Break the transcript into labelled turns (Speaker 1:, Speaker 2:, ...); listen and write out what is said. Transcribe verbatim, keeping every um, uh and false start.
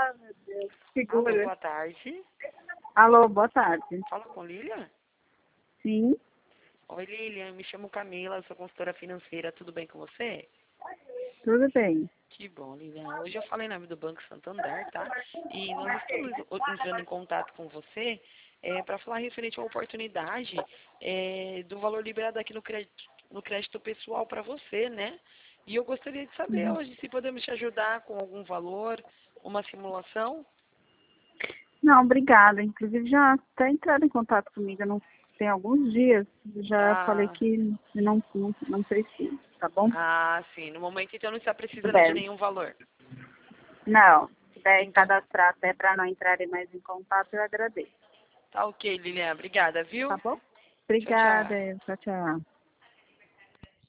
Speaker 1: Ah, meu Deus.
Speaker 2: Alô,
Speaker 1: Segura.
Speaker 2: boa tarde.
Speaker 1: Alô, boa tarde.
Speaker 2: Fala com Lilian?
Speaker 1: Sim,
Speaker 2: Oi, Lilian, me chamo Camila, sou consultora financeira, tudo bem com você?
Speaker 1: tudo bem.
Speaker 2: Que bom, Lilian. Hoje eu falei em nome do Banco Santander, tá? E nós estamos entrando em contato com você é, para falar referente à oportunidade é, do valor liberado aqui no crédito, no crédito pessoal para você, né? E eu gostaria de saber
Speaker 1: Uhum.
Speaker 2: hoje se podemos te ajudar com algum valor, uma simulação.
Speaker 1: Não, obrigada. Inclusive já até entraram em contato comigo, não tem alguns dias. Já falei
Speaker 2: Ah,
Speaker 1: que não, não, não preciso, tá bom?
Speaker 2: ah, sim. No momento, então, não está
Speaker 1: Tudo
Speaker 2: precisando de
Speaker 1: bem.
Speaker 2: nenhum valor.
Speaker 1: Não, se puder
Speaker 2: Então,
Speaker 1: cadastrar até para não entrarem mais em contato, eu agradeço.
Speaker 2: tá ok, Lilian. Obrigada,
Speaker 1: Tá
Speaker 2: viu?
Speaker 1: bom?
Speaker 2: Tchau, tchau.
Speaker 1: Obrigada. Tchau, tchau.